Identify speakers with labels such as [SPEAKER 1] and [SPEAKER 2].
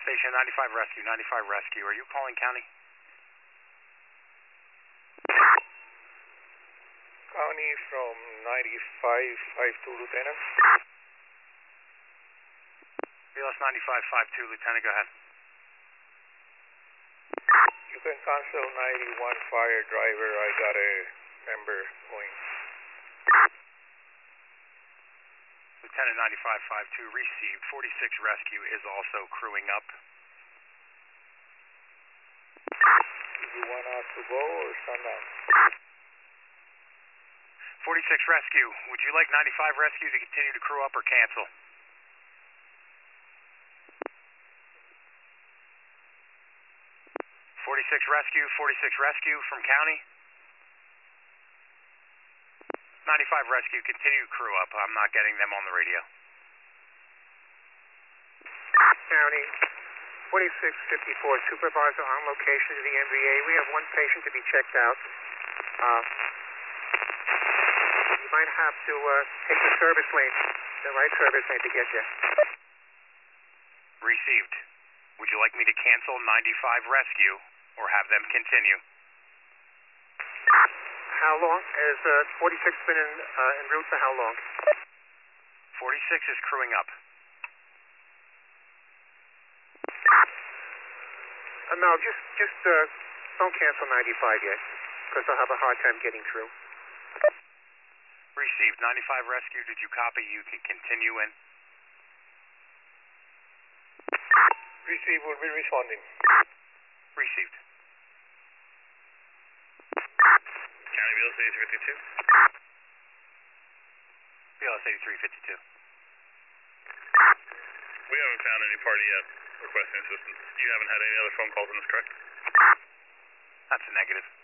[SPEAKER 1] station, 95 Rescue, 95 Rescue. Are you calling county?
[SPEAKER 2] County from 9552, Lieutenant.
[SPEAKER 1] BLS 9552, Lieutenant, go ahead.
[SPEAKER 2] You can cancel 91 fire driver. I got a member going.
[SPEAKER 1] Lieutenant 9552 received. 46 Rescue is also crewing up.
[SPEAKER 2] Do you want us to go or stand down?
[SPEAKER 1] 46 Rescue, would you like 95 Rescue to continue to crew up or cancel? 46 Rescue from county. 95 Rescue, continue to crew up. I'm not getting them on the radio.
[SPEAKER 2] County, 4654, supervisor on location to the MVA. We have one patient to be checked out. You might have to take the service lane, the right service lane to get you.
[SPEAKER 1] Received. Would you like me to cancel 95 Rescue or have them continue?
[SPEAKER 2] How long has 46 been en route for how long?
[SPEAKER 1] 46 is crewing up.
[SPEAKER 2] No, just don't cancel 95 yet, because I'll have a hard time getting through.
[SPEAKER 1] Received. 95 Rescue, did you copy? You can continue in.
[SPEAKER 2] Received, will be responding.
[SPEAKER 1] Received.
[SPEAKER 3] County BLS 8352.
[SPEAKER 1] BLS 8352.
[SPEAKER 3] We haven't found any party yet requesting assistance. You haven't had any other phone calls on this, correct?
[SPEAKER 1] That's a negative.